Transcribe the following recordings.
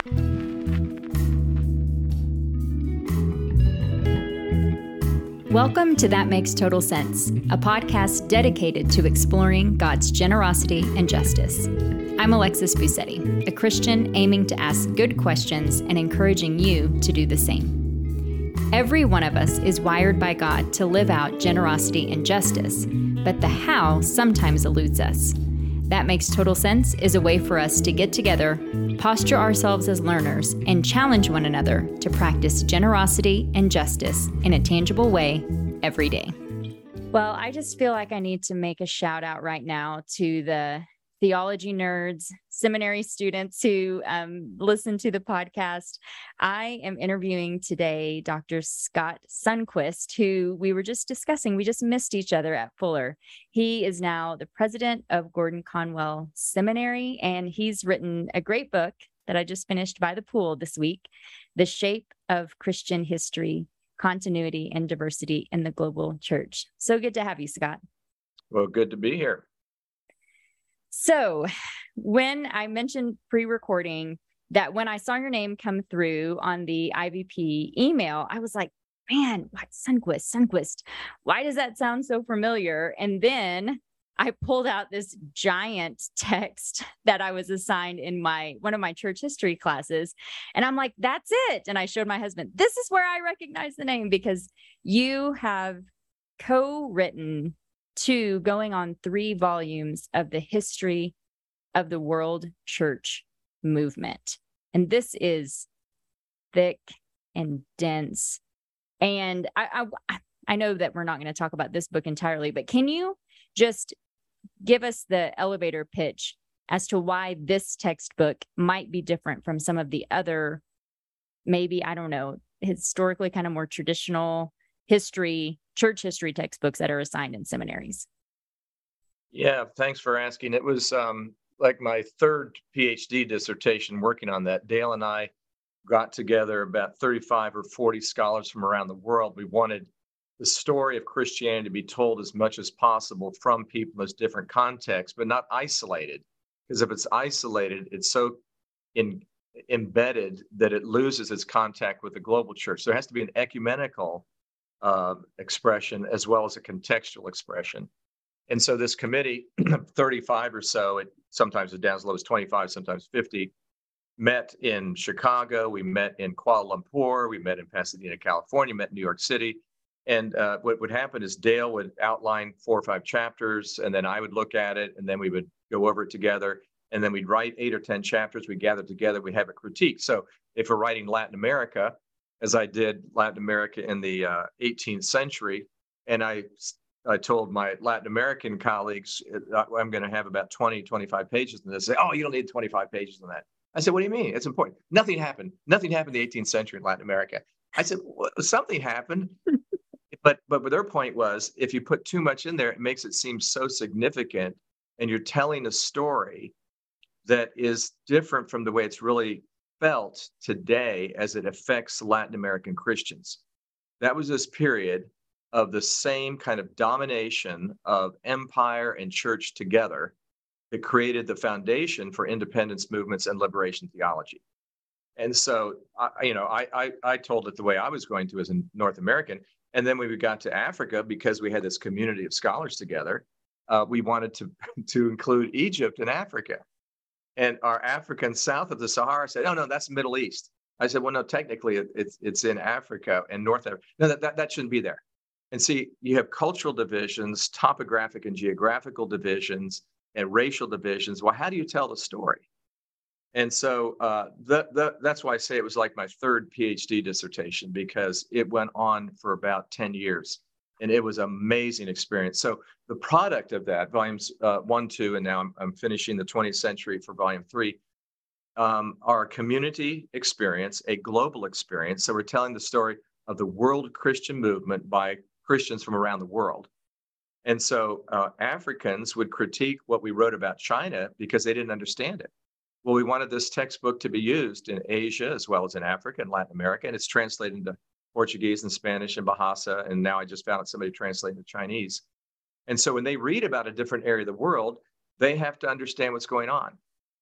Welcome to That Makes Total Sense, a podcast dedicated to exploring God's generosity and justice. I'm Alexis Busetti, a Christian aiming to ask good questions and encouraging you to do the same. Every one of us is wired by God to live out generosity and justice, but the how sometimes eludes us. That Makes Total Sense is a way for us to get together, posture ourselves as learners, and challenge one another to practice generosity and justice in a tangible way every day. Well, I just feel like I need to make a shout out right now to the theology nerds, seminary students who listen to the podcast. I am interviewing today Dr. Scott Sundquist, who we were just discussing. We just missed each other at Fuller. He is now the president of Gordon Conwell Seminary, and he's written a great book that I just finished by the pool this week, The Shape of Christian History, Continuity and Diversity in the Global Church. So good to have you, Scott. Well, good to be here. So when I mentioned pre-recording that when I saw your name come through on the IVP email, I was like, man, what Sundquist? Why does that sound so familiar? And then I pulled out this giant text that I was assigned in one of my church history classes. And I'm like, that's it. And I showed my husband, this is where I recognize the name, because you have co-written 2 going on 3 volumes of the history of the world church movement. And this is thick and dense. And I know that we're not going to talk about this book entirely, but can you just give us the elevator pitch as to why this textbook might be different from some of the other, maybe, I don't know, historically kind of more traditional church history textbooks that are assigned in seminaries? Yeah, thanks for asking. It was like my 3rd PhD dissertation working on that. Dale and I got together about 35 or 40 scholars from around the world. We wanted the story of Christianity to be told as much as possible from people in different contexts, but not isolated. Because if it's isolated, it's so embedded that it loses its contact with the global church. There has to be an ecumenical expression as well as a contextual expression. And so this committee, 35 or so, sometimes it's down as low as 25, sometimes 50, met in Chicago. We met in Kuala Lumpur. We met in Pasadena, California, met in New York City. And what would happen is Dale would outline 4 or 5 chapters, and then I would look at it, and then we would go over it together. And then we'd write 8 or 10 chapters. We gather together. We have a critique. So if we're writing Latin America, as I did Latin America in the 18th century. And I told my Latin American colleagues, I'm going to have about 20, 25 pages. And they say, oh, you don't need 25 pages on that. I said, what do you mean? It's important. Nothing happened. Nothing happened in the 18th century in Latin America. I said, well, something happened. But their point was, if you put too much in there, it makes it seem so significant. And you're telling a story that is different from the way it's really felt today as it affects Latin American Christians. That was this period of the same kind of domination of empire and church together that created the foundation for independence movements and liberation theology. And so, I told it the way I was going to as a North American. And then when we got to Africa, because we had this community of scholars together, we wanted to include Egypt and Africa. And our Africans south of the Sahara said, oh, no, that's Middle East. I said, well, no, technically it's in Africa and North Africa. No, that shouldn't be there. And see, you have cultural divisions, topographic and geographical divisions, and racial divisions. Well, how do you tell the story? And so that's why I say it was like my 3rd PhD dissertation, because it went on for about 10 years. And it was an amazing experience. So the product of that, volumes 1, 2, and now I'm finishing the 20th century for volume 3, are a community experience, a global experience. So we're telling the story of the world Christian movement by Christians from around the world. And so Africans would critique what we wrote about China because they didn't understand it. Well, we wanted this textbook to be used in Asia as well as in Africa and Latin America, and it's translated into Portuguese and Spanish and Bahasa, and now I just found out somebody translating to Chinese. And so when they read about a different area of the world, they have to understand what's going on.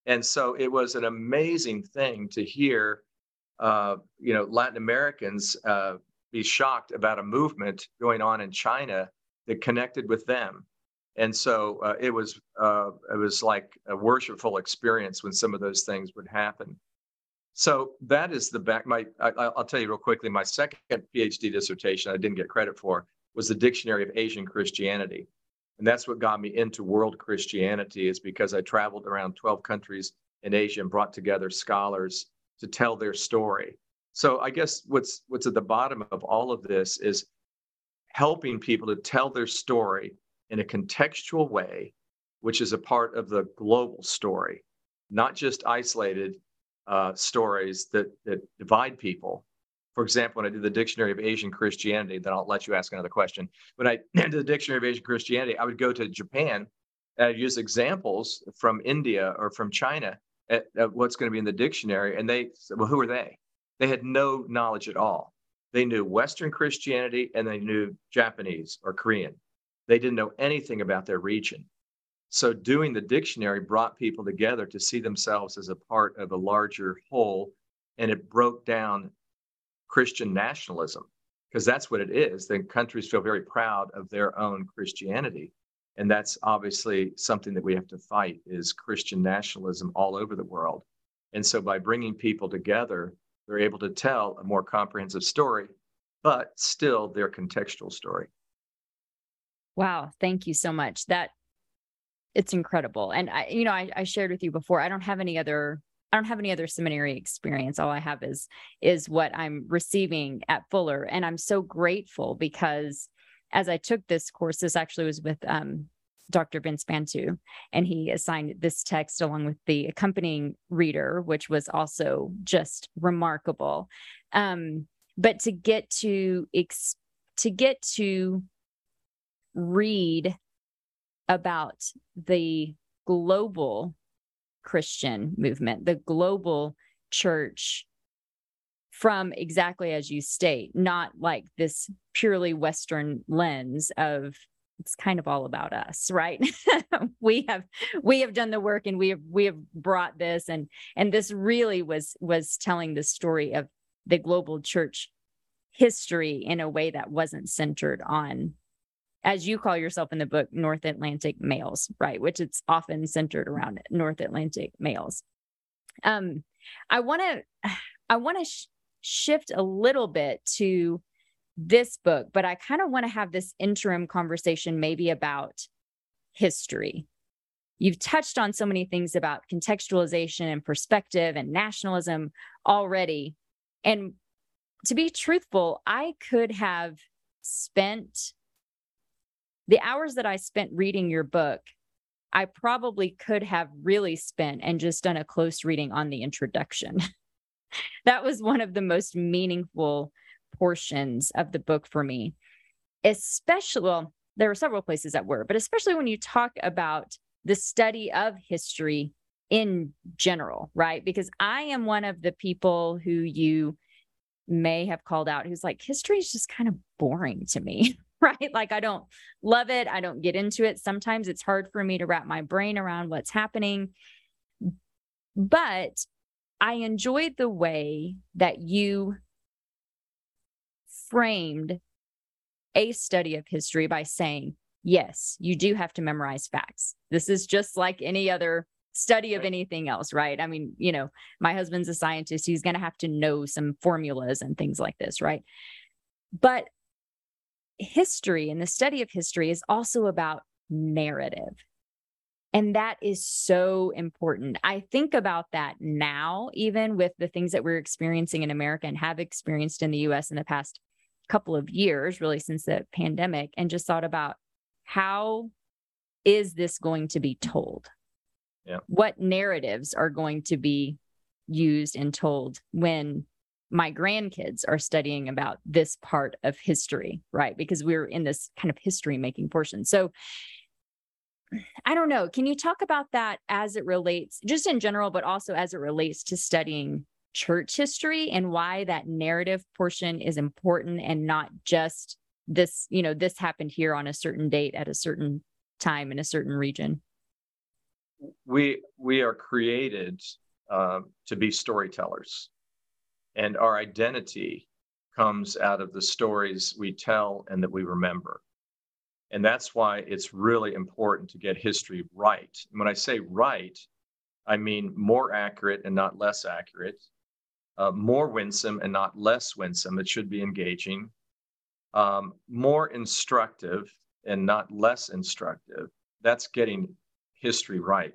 And so it was an amazing thing to hear, Latin Americans be shocked about a movement going on in China that connected with them. And so it was like a worshipful experience when some of those things would happen. So that is the back. I'll tell you real quickly. My second PhD dissertation I didn't get credit for was the Dictionary of Asian Christianity, and that's what got me into world Christianity. Is because I traveled around 12 countries in Asia and brought together scholars to tell their story. So I guess what's at the bottom of all of this is helping people to tell their story in a contextual way, which is a part of the global story, not just isolated stories that divide people. For example, when I did the Dictionary of Asian Christianity, then I'll let you ask another question. When I did the Dictionary of Asian Christianity, I would go to Japan and I'd use examples from India or from China at what's going to be in the dictionary. And they said, well, who are they? They had no knowledge at all. They knew Western Christianity and they knew Japanese or Korean. They didn't know anything about their region. So doing the dictionary brought people together to see themselves as a part of a larger whole, and it broke down Christian nationalism, because that's what it is. The countries feel very proud of their own Christianity, and that's obviously something that we have to fight, is Christian nationalism all over the world. And so by bringing people together, they're able to tell a more comprehensive story, but still their contextual story. Wow, thank you so much. It's incredible. And I shared with you before, I don't have any other seminary experience. All I have is what I'm receiving at Fuller. And I'm so grateful because as I took this course, this actually was with Dr. Vince Bantu, and he assigned this text along with the accompanying reader, which was also just remarkable. But to get to read about the global Christian movement, the global church, from exactly as you state, not like this purely Western lens of it's kind of all about us, right? we have done the work, and we have brought this, and this really was telling the story of the global church history in a way that wasn't centered on, as you call yourself in the book, North Atlantic males, right? Which it's often centered around North Atlantic males. I want to shift a little bit to this book, but I kind of want to have this interim conversation maybe about history. You've touched on so many things about contextualization and perspective and nationalism already. And to be truthful, I could have spent the hours that I spent reading your book, I probably could have really spent and just done a close reading on the introduction. That was one of the most meaningful portions of the book for me, especially, well, there were several places that were, but especially when you talk about the study of history in general, right? Because I am one of the people who you may have called out who's like, history is just kind of boring to me. Right? Like, I don't love it. I don't get into it. Sometimes it's hard for me to wrap my brain around what's happening. But I enjoyed the way that you framed a study of history by saying, yes, you do have to memorize facts. This is just like any other study of anything else, right? I mean, my husband's a scientist. He's going to have to know some formulas and things like this, right? But history and the study of history is also about narrative. And that is so important. I think about that now, even with the things that we're experiencing in America and have experienced in the US in the past couple of years, really since the pandemic, and just thought about how is this going to be told? Yeah. What narratives are going to be used and told when my grandkids are studying about this part of history, right? Because we're in this kind of history making portion. So I don't know. Can you talk about that as it relates, just in general, but also as it relates to studying church history and why that narrative portion is important and not just this, this happened here on a certain date at a certain time in a certain region? we are created to be storytellers, and our identity comes out of the stories we tell and that we remember. And that's why it's really important to get history right. And when I say right, I mean more accurate and not less accurate, more winsome and not less winsome. It should be engaging, more instructive and not less instructive. That's getting history right.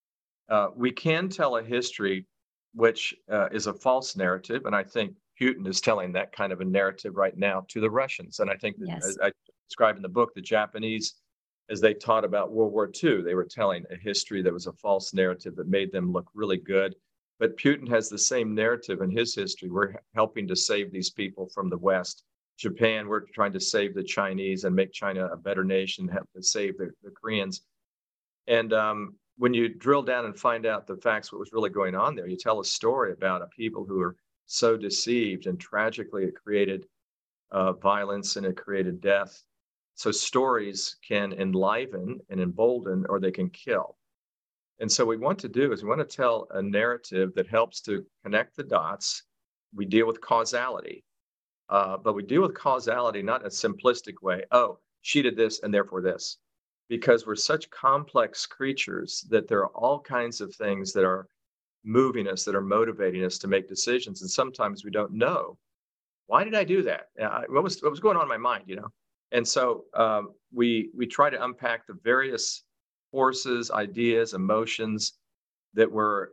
We can tell a history which is a false narrative, and I think Putin is telling that kind of a narrative right now to the Russians. And I think that, Yes. as I describe in the book, the Japanese, as they taught about World War II, they were telling a history that was a false narrative that made them look really good. But Putin has the same narrative in his history. We're helping to save these people from the West. Japan, we're trying to save the Chinese and make China a better nation, help to save the Koreans. And when you drill down and find out the facts, what was really going on there, you tell a story about a people who are so deceived, and tragically it created violence and it created death. So stories can enliven and embolden, or they can kill. And so what we want to do is we want to tell a narrative that helps to connect the dots. We deal with causality, but we deal with causality not in a simplistic way. Oh, she did this and therefore this. Because we're such complex creatures that there are all kinds of things that are moving us, that are motivating us to make decisions. And sometimes we don't know, why did I do that? What was going on in my mind, And so we try to unpack the various forces, ideas, emotions that were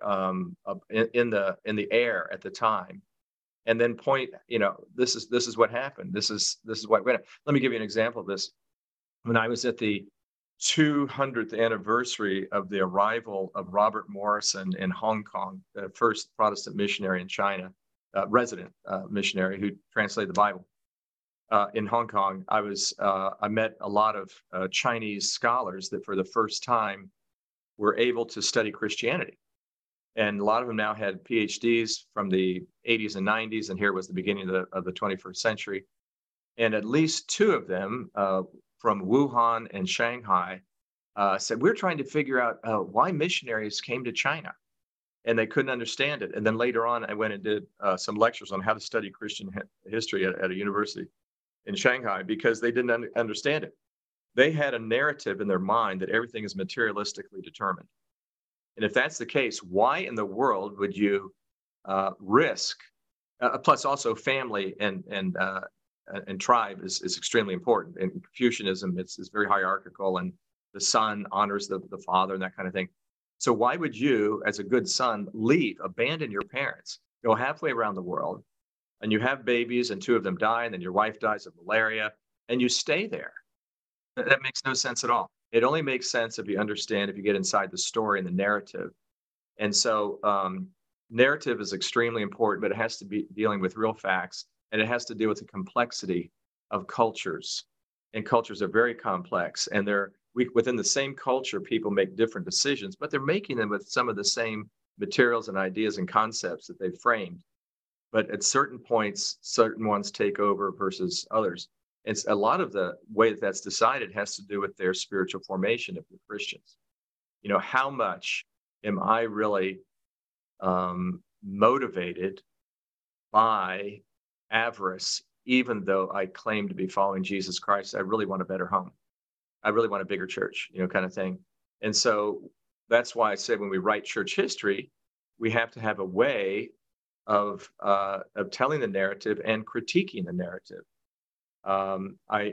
in the air at the time, and then point, this is what happened. This is what went. Let me give you an example of this. When I was at the 200th anniversary of the arrival of Robert Morrison in Hong Kong, the first Protestant missionary in China, resident missionary who translated the Bible in Hong Kong. I met a lot of Chinese scholars that for the first time were able to study Christianity. And a lot of them now had PhDs from the 80s and 90s, and here was the beginning of the 21st century. And at least two of them from Wuhan and Shanghai said, we're trying to figure out why missionaries came to China, and they couldn't understand it. And then later on, I went and did some lectures on how to study Christian history at a university in Shanghai, because they didn't understand it. They had a narrative in their mind that everything is materialistically determined. And if that's the case, why in the world would you risk, plus also family and tribe is extremely important. In Confucianism, it's very hierarchical, and the son honors the father and that kind of thing. So why would you, as a good son, abandon your parents, go halfway around the world, and you have babies and two of them die, and then your wife dies of malaria, and you stay there? That makes no sense at all. It only makes sense if you understand, if you get inside the story and the narrative. And so narrative is extremely important, but it has to be dealing with real facts, and it has to deal with the complexity of cultures. And cultures are very complex, and within the same culture, people make different decisions, but they're making them with some of the same materials and ideas and concepts that they've framed. But at certain points, certain ones take over versus others. And a lot of the way that that's decided has to do with their spiritual formation if they're Christians. How much am I really motivated by avarice, even though I claim to be following Jesus Christ? I really want a better home. I really want a bigger church, kind of thing. And so that's why I said when we write church history, we have to have a way of telling the narrative and critiquing the narrative. The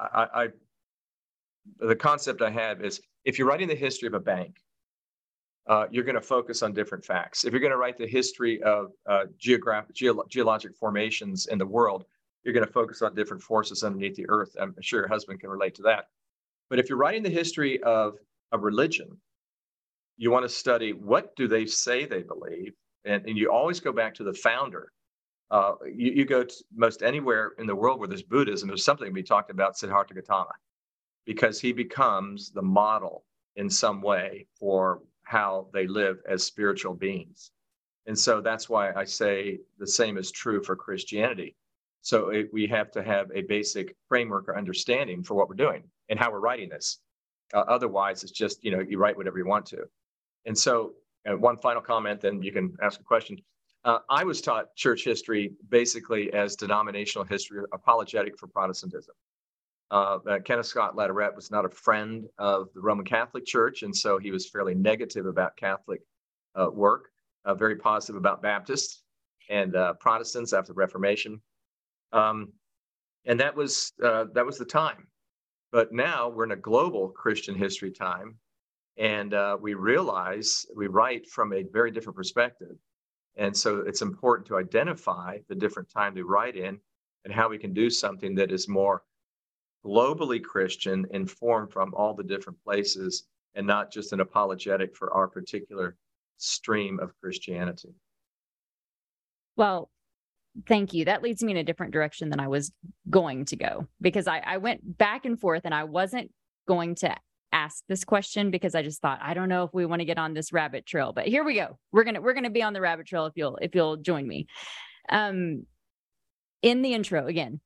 concept I have is, if you're writing the history of a bank, you're going to focus on different facts. If you're going to write the history of geologic formations in the world, you're going to focus on different forces underneath the earth. I'm sure your husband can relate to that. But if you're writing the history of a religion, you want to study, what do they say they believe? And you always go back to the founder. You go to most anywhere in the world where there's Buddhism, there's something to be talked about Siddhartha Gautama, because he becomes the model in some way for how they live as spiritual beings. And so that's why I say the same is true for Christianity. So we have to have a basic framework or understanding for what we're doing and how we're writing this. Otherwise, it's just, you write whatever you want to. And so one final comment, then you can ask a question. I was taught church history basically as denominational history, apologetic for Protestantism. Kenneth Scott Latourette was not a friend of the Roman Catholic Church, and so he was fairly negative about Catholic work, very positive about Baptists and Protestants after the Reformation. And that was the time. But now we're in a global Christian history time, and we write from a very different perspective. And so it's important to identify the different time we write in and how we can do something that is more globally Christian, informed from all the different places, and not just an apologetic for our particular stream of Christianity. Well, thank you. That leads me in a different direction than I was going to go, because I went back and forth, and I wasn't going to ask this question because I just thought, I don't know if we want to get on this rabbit trail, but here we go. We're gonna be on the rabbit trail if you'll join me. In the intro again,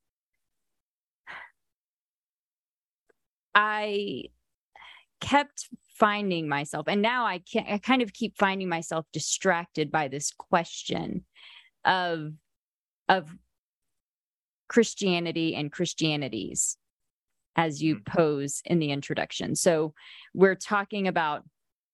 I kept finding myself, and now I kind of keep finding myself distracted by this question of Christianity and Christianities as you pose in the introduction. So we're talking about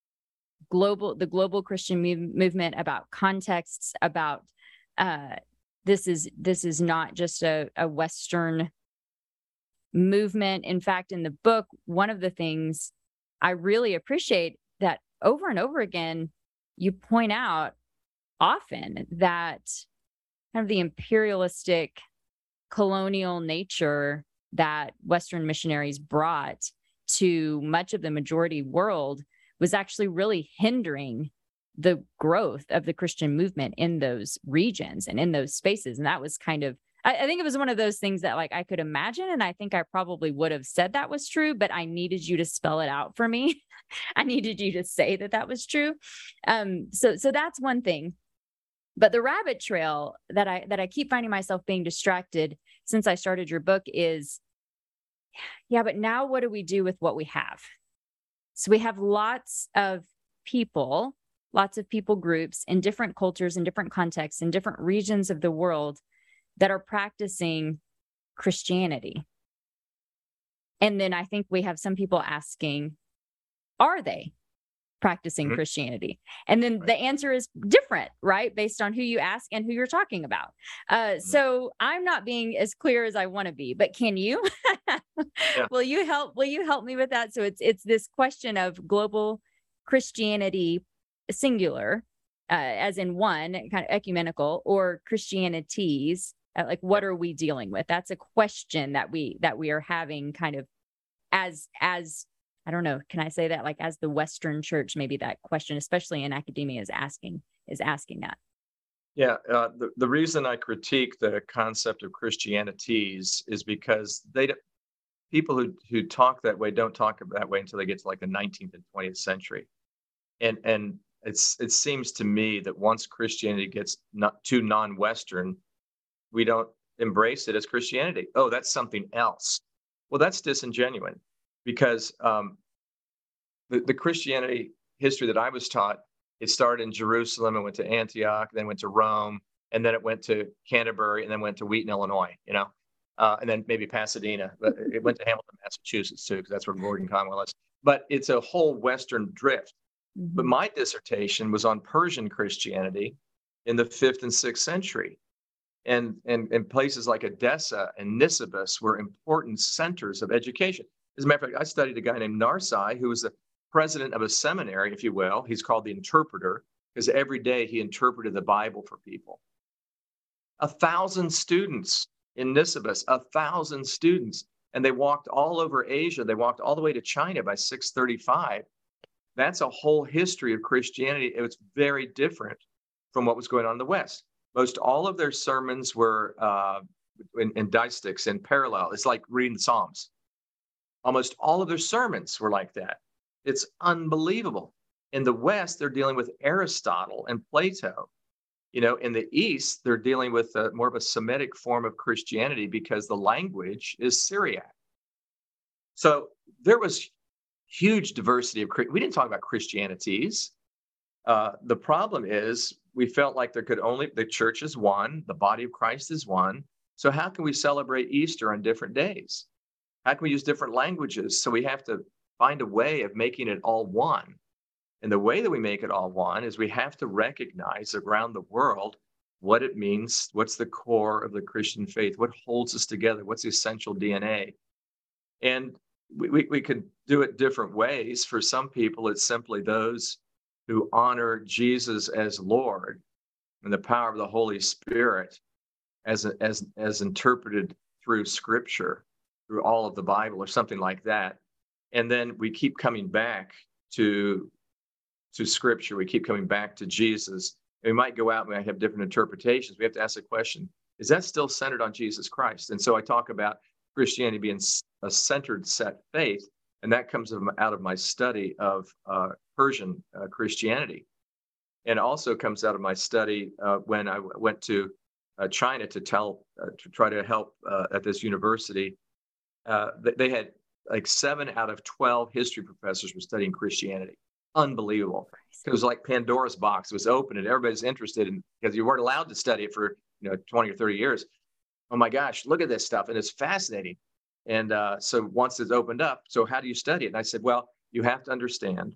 the global Christian movement, about contexts, about this is not just a Western movement. In fact, in the book, one of the things I really appreciate that over and over again, you point out often that kind of the imperialistic colonial nature that Western missionaries brought to much of the majority world was actually really hindering the growth of the Christian movement in those regions and in those spaces. And that was kind of, I think it was one of those things that like I could imagine, and I think I probably would have said that was true, but I needed you to spell it out for me. I needed you to say that was true. So that's one thing. But the rabbit trail that I keep finding myself being distracted since I started your book is, yeah, but now what do we do with what we have? So we have lots of people groups in different cultures, in different contexts, in different regions of the world that are practicing Christianity. And then I think we have some people asking, are they practicing Christianity? And then the answer is different, right? Based on who you ask and who you're talking about. So I'm not being as clear as I want to be, but can you? Yeah. Will you help me with that? So it's this question of global Christianity, singular, as in one, kind of ecumenical, or Christianities, like what are we dealing with? That's a question that we are having kind of as I don't know, can I say that, like as the Western church, maybe that question, especially in academia, is asking that. Yeah, the reason I critique the concept of Christianities is because people who talk that way don't talk that way until they get to like the 19th and 20th century, and it seems to me that once Christianity gets not too non-Western, we don't embrace it as Christianity. Oh, that's something else. Well, that's disingenuous, because the Christianity history that I was taught, it started in Jerusalem and went to Antioch, then went to Rome, and then it went to Canterbury, and then went to Wheaton, Illinois, and then maybe Pasadena, but it went to Hamilton, Massachusetts too, because that's where Gordon Conwell is. But it's a whole Western drift. Mm-hmm. But my dissertation was on Persian Christianity in the 5th and 6th century. And places like Edessa and Nisibis were important centers of education. As a matter of fact, I studied a guy named Narsai, who was the president of a seminary, if you will. He's called the interpreter, because every day he interpreted the Bible for people. 1,000 students in Nisibis, 1,000 students. And they walked all over Asia. They walked all the way to China by 635. That's a whole history of Christianity. It was very different from what was going on in the West. Most all of their sermons were in distichs, in parallel. It's like reading the Psalms. Almost all of their sermons were like that. It's unbelievable. In the West, they're dealing with Aristotle and Plato. In the East, they're dealing with more of a Semitic form of Christianity because the language is Syriac. So there was huge diversity of. We didn't talk about Christianities. The problem is we felt like the church is one, the body of Christ is one. So how can we celebrate Easter on different days? How can we use different languages? So we have to find a way of making it all one. And the way that we make it all one is we have to recognize around the world what it means, what's the core of the Christian faith, what holds us together, what's the essential DNA. And we could do it different ways. For some people, it's simply those who honor Jesus as Lord and the power of the Holy Spirit as interpreted through Scripture, through all of the Bible, or something like that. And then we keep coming back to Scripture. We keep coming back to Jesus. And we might go out and we might have different interpretations. We have to ask the question, is that still centered on Jesus Christ? And so I talk about Christianity being a centered set faith, and that comes out of my study of Persian Christianity. And also comes out of my study when I went to China to try to help at this university. They had like 7 out of 12 history professors were studying Christianity. Unbelievable. It was like Pandora's box. It was open and everybody's interested in, because you weren't allowed to study it for 20 or 30 years. Oh my gosh, look at this stuff. And it's fascinating. And so once it's opened up, so how do you study it? And I said, well, you have to understand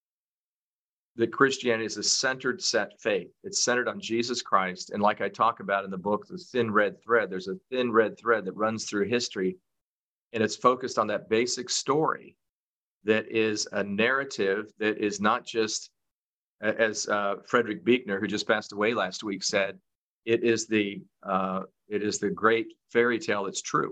that Christianity is a centered set faith. It's centered on Jesus Christ. And like I talk about in the book, the thin red thread, there's a thin red thread that runs through history. And it's focused on that basic story that is a narrative that is not just, as Frederick Buechner, who just passed away last week, said, it is the great fairy tale that's true.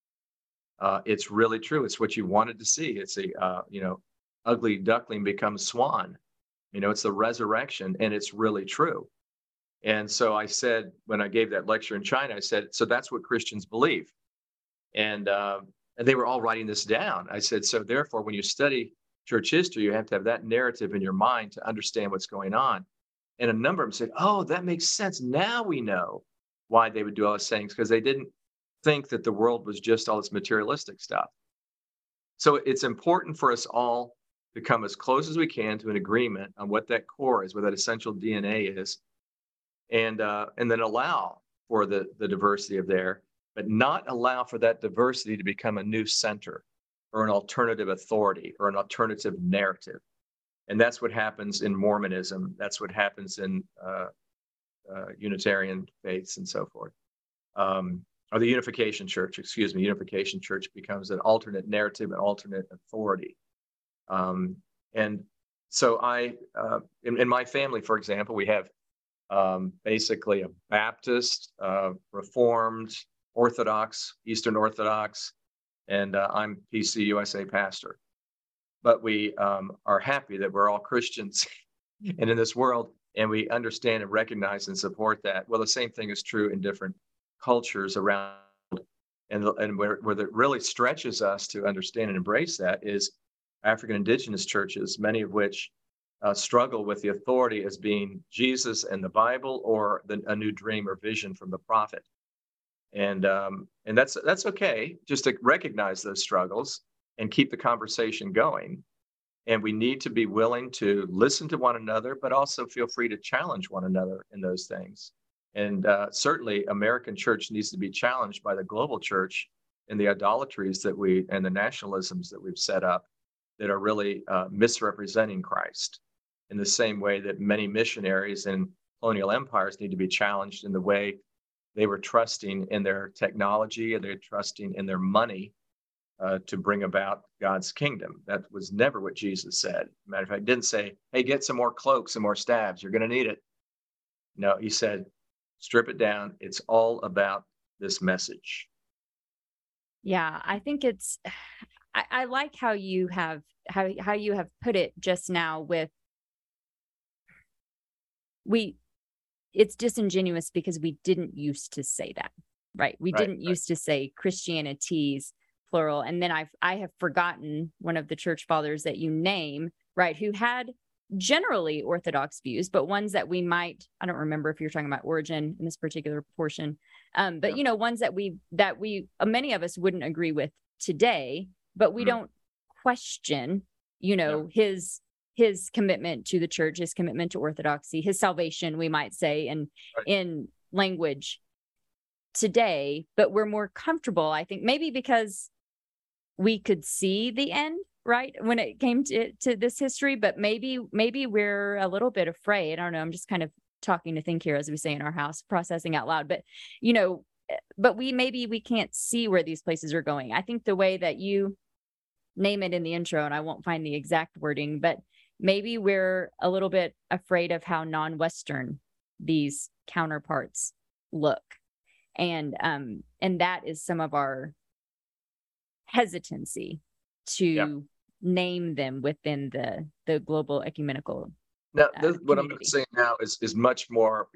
It's really true. It's what you wanted to see. It's ugly duckling becomes swan. It's the resurrection, and it's really true. And so I said, when I gave that lecture in China, I said, so that's what Christians believe. And they were all writing this down. I said, so therefore, when you study church history, you have to have that narrative in your mind to understand what's going on. And a number of them said, oh, that makes sense. Now we know why they would do all those things, because they didn't think that the world was just all this materialistic stuff. So it's important for us all to come as close as we can to an agreement on what that core is, what that essential DNA is, and then allow for the diversity of there, but not allow for that diversity to become a new center or an alternative authority or an alternative narrative. And that's what happens in Mormonism. That's what happens in Unitarian faiths and so forth. Or the Unification Church, Unification Church becomes an alternate narrative, an alternate authority. And so in my family, for example, we have basically a Baptist, Reformed, Orthodox, Eastern Orthodox, and I'm PC USA pastor. But we are happy that we're all Christians and in this world, and we understand and recognize and support that. Well, the same thing is true in different cultures around, and where it really stretches us to understand and embrace that is African indigenous churches, many of which struggle with the authority as being Jesus and the Bible, or a new dream or vision from the prophet. And that's okay, just to recognize those struggles and keep the conversation going. And we need to be willing to listen to one another, but also feel free to challenge one another in those things. And certainly American church needs to be challenged by the global church and the idolatries and the nationalisms that we've set up that are really misrepresenting Christ, in the same way that many missionaries and colonial empires need to be challenged in the way they were trusting in their technology, and they're trusting in their money to bring about God's kingdom. That was never what Jesus said. Matter of fact, he didn't say, hey, get some more cloaks, some more staves, you're going to need it. No, he said, strip it down. It's all about this message. Yeah, I think I like how you have put it just now with it's disingenuous because we didn't used to say that, right? We didn't used to say Christianities, plural. And then I have forgotten one of the church fathers that you name, right, who had generally Orthodox views, but ones that we might, I don't remember if you're talking about Origen in this particular portion, but ones that we many of us wouldn't agree with today, but we don't question, his his commitment to the church, his commitment to orthodoxy, his salvation, we might say, and Right. in language today, but we're more comfortable, I think, maybe because we could see the end, right, when it came to this history, but maybe we're a little bit afraid. I don't know. I'm just kind of talking to think here, as we say in our house, processing out loud. But but we can't see where these places are going. I think the way that you name it in the intro, and I won't find the exact wording, but maybe we're a little bit afraid of how non-Western these counterparts look. And that is some of our hesitancy to name them within the global ecumenical Now, what I'm going community. to say now is much more,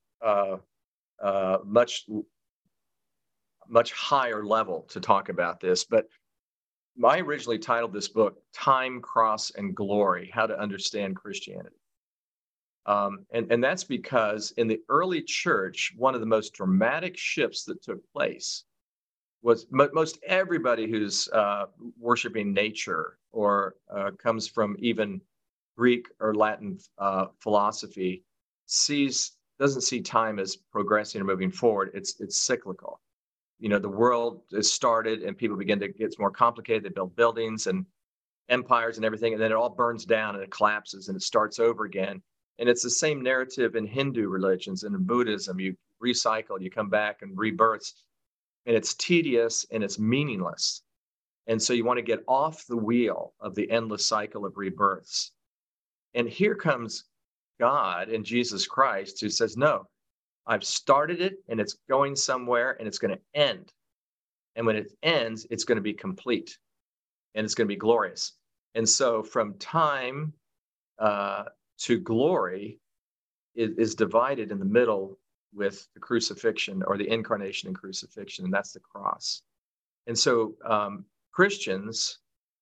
much higher level to talk about this. But I originally titled this book "Time, Cross, and Glory: How to Understand Christianity." And that's because in the early church, one of the most dramatic shifts that took place was most everybody who's worshiping nature or comes from even Greek or Latin philosophy doesn't see time as progressing or moving forward. It's cyclical. The world is started and people begin to get more complicated. They build buildings and empires and everything, and then it all burns down and it collapses and it starts over again. And it's the same narrative in Hindu religions and in Buddhism. You recycle, you come back and rebirths, and it's tedious and it's meaningless. And so you want to get off the wheel of the endless cycle of rebirths. And here comes God and Jesus Christ, who says, no, I've started it and it's going somewhere and it's going to end. And when it ends, it's going to be complete and it's going to be glorious. And so from time to glory is divided in the middle with the crucifixion, or the incarnation and crucifixion, and that's the cross. And so Christians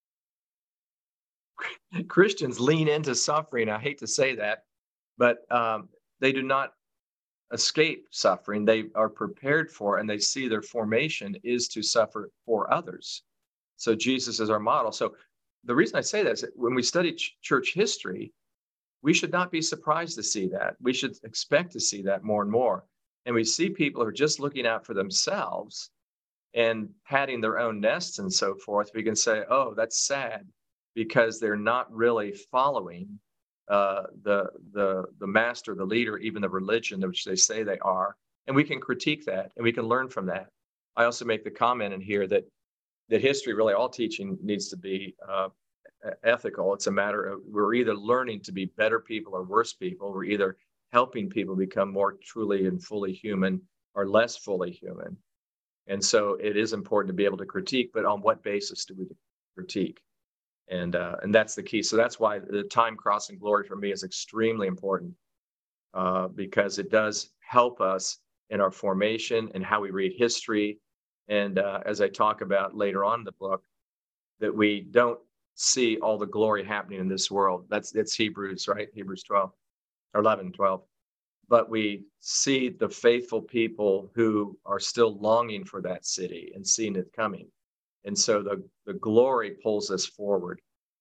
lean into suffering. I hate to say that, but they do not escape suffering. They are prepared for, and they see their formation is to suffer for others. So Jesus is our model. So the reason I say that is that when we study church history, we should not be surprised to see that. We should expect to see that more and more. And we see people who are just looking out for themselves and padding their own nests and so forth. We can say, oh, that's sad, because they're not really following the master, the leader, even the religion which they say they are. And we can critique that and we can learn from that. I also make the comment in here that history, really all teaching, needs to be ethical. It's a matter of, we're either learning to be better people or worse people. We're either helping people become more truly and fully human or less fully human. And so it is important to be able to critique, but on what basis do we critique? And that's the key. So that's why the time, cross, and glory for me is extremely important, because it does help us in our formation and how we read history. And as I talk about later on in the book, that we don't see all the glory happening in this world. It's Hebrews, right? Hebrews 12, or 11, 12. But we see the faithful people who are still longing for that city and seeing it coming. And so the glory pulls us forward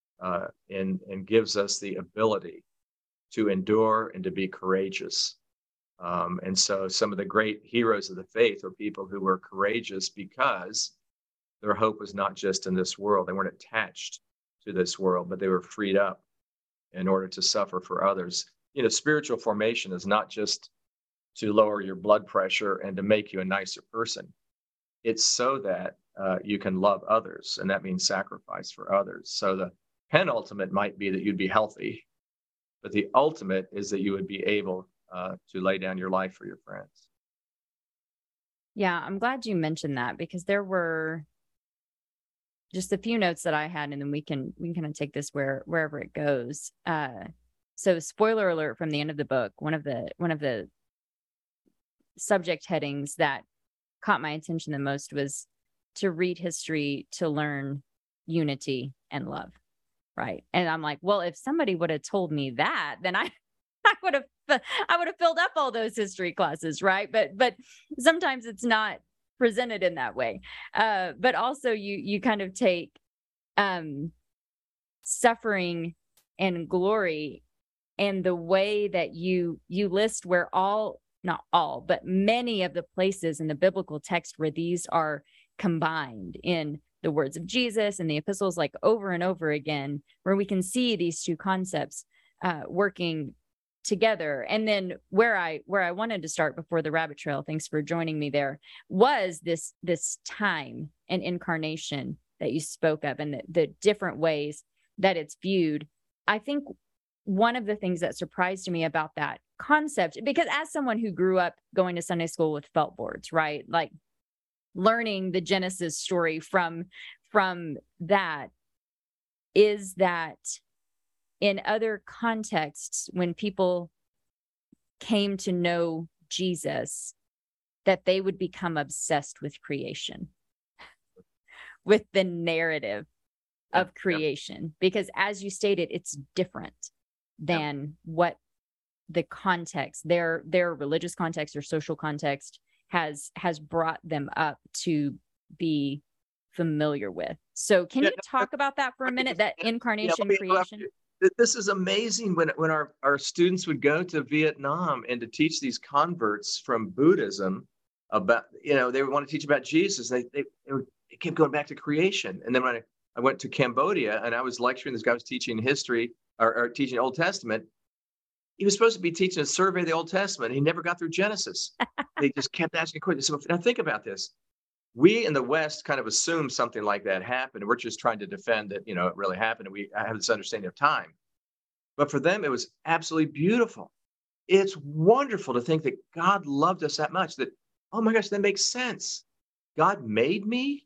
and gives us the ability to endure and to be courageous. And so some of the great heroes of the faith are people who were courageous because their hope was not just in this world. They weren't attached to this world, but they were freed up in order to suffer for others. Spiritual formation is not just to lower your blood pressure and to make you a nicer person. It's so that you can love others, and that means sacrifice for others. So the penultimate might be that you'd be healthy, but the ultimate is that you would be able to lay down your life for your friends. Yeah, I'm glad you mentioned that, because there were just a few notes that I had, and then we can kind of take this wherever it goes. So spoiler alert from the end of the book, one of the subject headings that caught my attention the most was to read history to learn unity and love. Right. And I'm like, well, if somebody would have told me that, then I would have filled up all those history classes. Right. But sometimes it's not presented in that way. But also you kind of take suffering and glory. And the way that you list where not all, but many of the places in the biblical text where these are combined in the words of Jesus and the epistles, like over and over again, where we can see these two concepts working together. And then where I wanted to start before the rabbit trail, thanks for joining me there, was this time and incarnation that you spoke of, and the different ways that it's viewed. I think one of the things that surprised me about that concept, because as someone who grew up going to Sunday school with felt boards, right? Like learning the Genesis story from that, is that in other contexts, when people came to know Jesus, that they would become obsessed with creation, with the narrative of creation, because as you stated, it's different than what the context, their religious context or social context has brought them up to be familiar with. So can you talk about that for a minute, that incarnation creation? This is amazing when our students would go to Vietnam and to teach these converts from Buddhism about, they would want to teach about Jesus. They kept going back to creation. And then when I went to Cambodia and I was lecturing, this guy was teaching history or teaching Old Testament. He was supposed to be teaching a survey of the Old Testament. He never got through Genesis. They just kept asking questions. So now think about this. We in the West kind of assume something like that happened. And we're just trying to defend that, it really happened. And we have this understanding of time. But for them, it was absolutely beautiful. It's wonderful to think that God loved us that much, that, oh my gosh, that makes sense. God made me.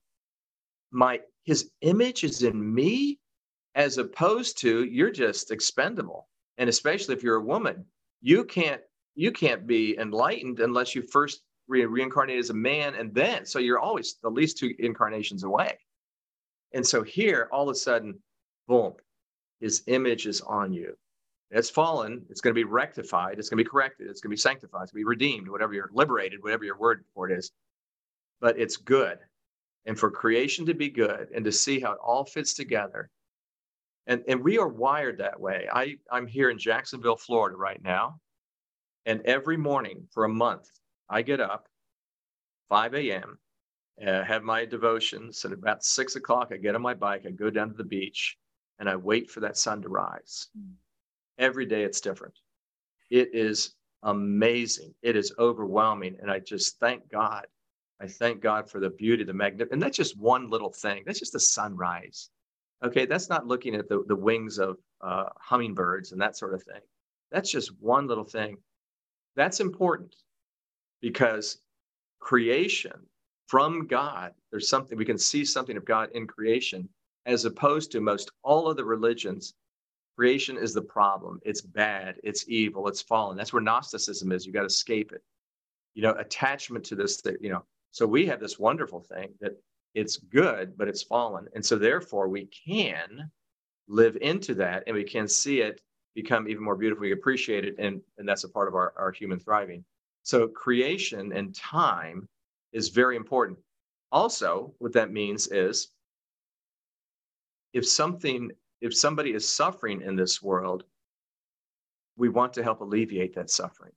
His image is in me, as opposed to you're just expendable. And especially if you're a woman, you can't be enlightened unless you first reincarnate as a man, and then, so you're always at least 2 incarnations away. And so here, all of a sudden, boom, his image is on you. It's fallen. It's going to be rectified. It's going to be corrected. It's going to be sanctified. It's going to be redeemed, whatever you're liberated, whatever your word for it is. But it's good. And for creation to be good and to see how it all fits together. And we are wired that way. I'm here in Jacksonville, Florida right now. And every morning for a month, I get up 5 a.m., have my devotions. And about 6 o'clock, I get on my bike, I go down to the beach, and I wait for that sun to rise. Every day it's different. It is amazing. It is overwhelming. And I just thank God. I thank God for the beauty, the magnificence. And that's just one little thing. That's just the sunrise. Okay, that's not looking at the wings of hummingbirds and that sort of thing. That's just one little thing. That's important because creation from God, there's something, we can see something of God in creation, as opposed to most all of the religions. Creation is the problem. It's bad. It's evil. It's fallen. That's where Gnosticism is. You got to escape it. Attachment to this thing, So we have this wonderful thing that it's good, but it's fallen. And so therefore we can live into that and we can see it become even more beautiful. We appreciate it. And that's a part of our human thriving. So creation and time is very important. Also, what that means is if somebody is suffering in this world, we want to help alleviate that suffering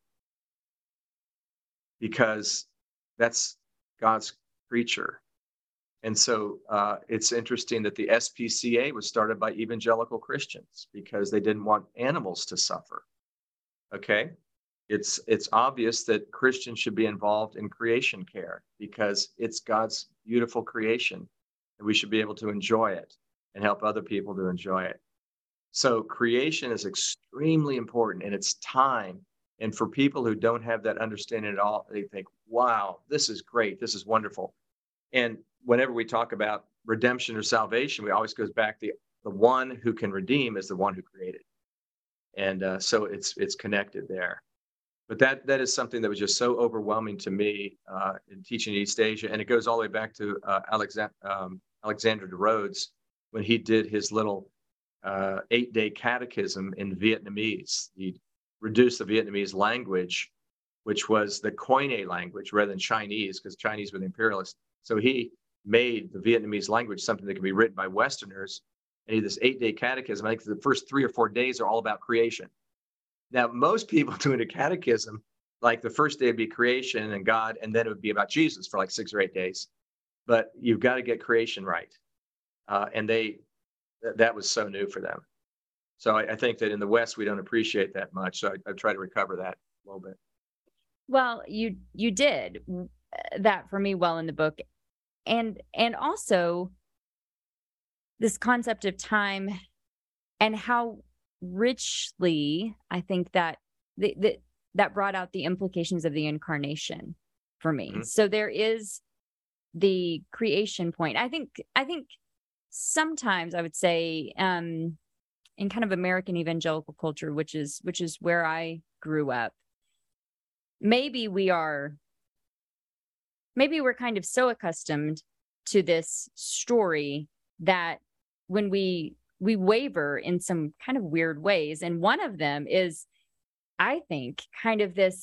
because that's God's creature. And so it's interesting that the SPCA was started by evangelical Christians because they didn't want animals to suffer. Okay? It's obvious that Christians should be involved in creation care because it's God's beautiful creation and we should be able to enjoy it and help other people to enjoy it. So creation is extremely important and it's time. And for people who don't have that understanding at all, they think, wow, this is great. This is wonderful. And whenever we talk about redemption or salvation, we always goes back to the one who can redeem is the one who created. And so it's connected there. But that is something that was just so overwhelming to me in teaching East Asia. And it goes all the way back to Alexander de Rhodes when he did his little 8-day catechism in Vietnamese. He reduced the Vietnamese language, which was the Koine language rather than Chinese, because Chinese were the imperialists. So he made the Vietnamese language something that could be written by Westerners and he did this 8-day catechism. I think the first 3 or 4 days are all about creation. Now, most people doing a catechism, like the first day would be creation and God, and then it would be about Jesus for like 6 or 8 days. But you've got to get creation right. And that was so new for them. So I think that in the West, we don't appreciate that much. So I try to recover that a little bit. Well, you did that for me well in the book. And also this concept of time and how richly I think that that brought out the implications of the incarnation for me. Mm-hmm. So there is the creation point. I think sometimes I would say in kind of American evangelical culture, which is where I grew up, maybe we're kind of so accustomed to this story that when we waver in some kind of weird ways. And one of them is, I think, kind of this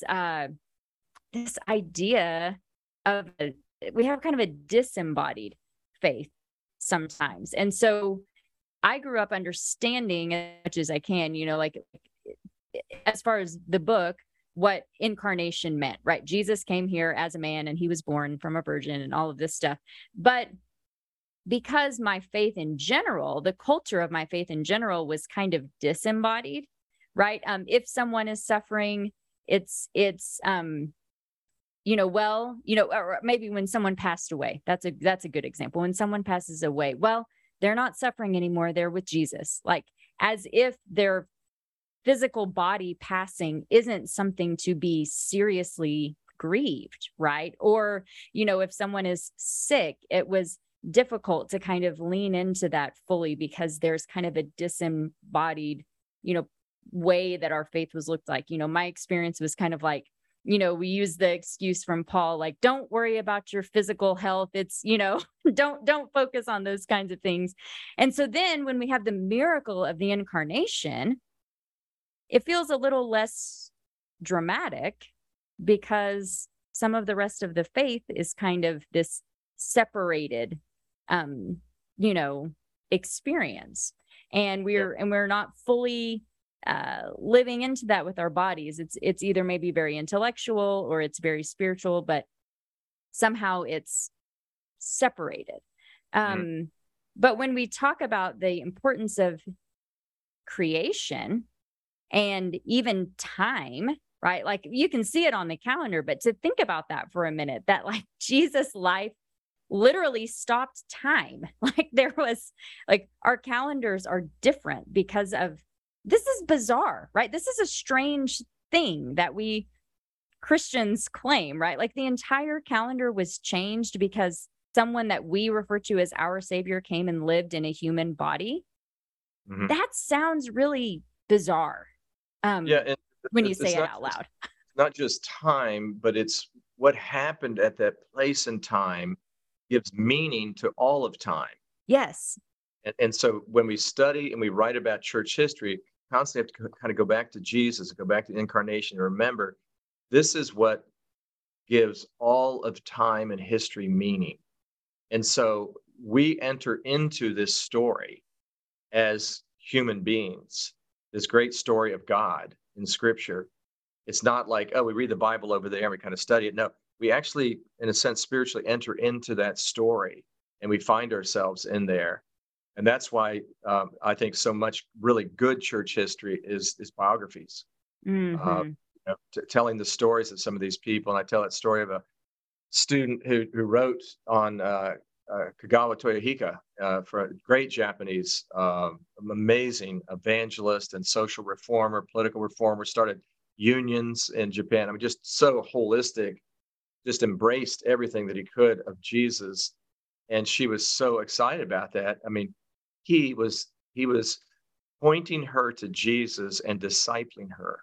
idea of we have kind of a disembodied faith sometimes. And so I grew up understanding as much as I can, like as far as the book, what incarnation meant, right? Jesus came here as a man and he was born from a virgin and all of this stuff. But because my faith in general, the culture of my faith in general was kind of disembodied, right? If someone is suffering, it's or maybe when someone passed away, that's a good example. When someone passes away, well, they're not suffering anymore. They're with Jesus, like as if their physical body passing isn't something to be seriously grieved, right? Or, if someone is sick, it was difficult to kind of lean into that fully because there's kind of a disembodied, way that our faith was looked like. My experience was kind of like, we use the excuse from Paul, like, don't worry about your physical health. It's, don't focus on those kinds of things. And so then when we have the miracle of the incarnation, it feels a little less dramatic because some of the rest of the faith is kind of this separated, experience. And we're not fully living into that with our bodies. It's either maybe very intellectual or it's very spiritual, but somehow it's separated. But when we talk about the importance of creation and even time, right? Like you can see it on the calendar, but to think about that for a minute, that like Jesus' life literally stopped time. Like there was like our calendars are different because of this is bizarre, right? This is a strange thing that we Christians claim, right? Like the entire calendar was changed because someone that we refer to as our Savior came and lived in a human body. Mm-hmm. That sounds really bizarre. When you say it out loud. It's not just time, but it's what happened at that place and time gives meaning to all of time. Yes. And so when we study and we write about church history, constantly have to kind of go back to Jesus, go back to the incarnation, and remember, this is what gives all of time and history meaning. And so we enter into this story as human beings, this great story of God in Scripture. It's not like, we read the Bible over there and we kind of study it. No, we actually, in a sense, spiritually enter into that story and we find ourselves in there. And that's why I think so much really good church history is biographies, mm-hmm. Telling the stories of some of these people. And I tell that story of a student who wrote on Kagawa Toyohika, for a great Japanese, amazing evangelist and social reformer, political reformer, started unions in Japan. I mean, just so holistic, just embraced everything that he could of Jesus. And she was so excited about that. I mean, he was pointing her to Jesus and discipling her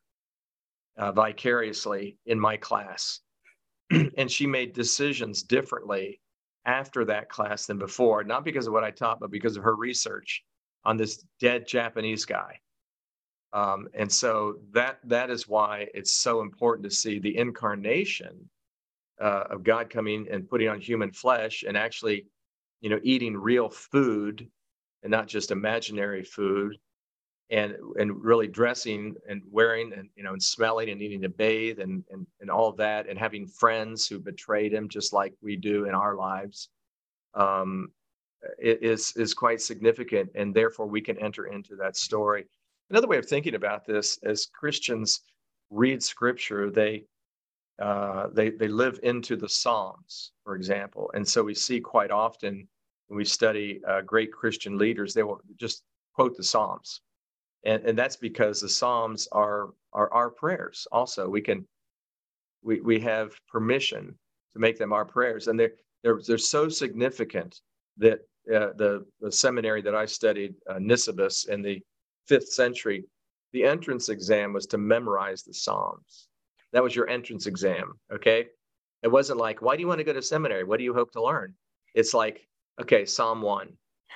vicariously in my class. And she made decisions differently after that class than before, not because of what I taught, but because of her research on this dead Japanese guy. And so that is why it's so important to see the incarnation of God coming and putting on human flesh and actually, eating real food and not just imaginary food, and really dressing and wearing and and smelling and needing to bathe and all of that, and having friends who betrayed him just like we do in our lives, um, is quite significant, and therefore we can enter into that story. Another way of thinking about this, as Christians read Scripture, they live into the Psalms, for example, and so we see quite often when we study great Christian leaders, they will just quote the Psalms, and that's because the Psalms are our prayers. Also, we have permission to make them our prayers, and they're so significant that the seminary that I studied, Nisibis, in the 5th century, the entrance exam was to memorize the Psalms. That was your entrance exam, okay? It wasn't like, why do you want to go to seminary? What do you hope to learn? It's like, okay, Psalm 1.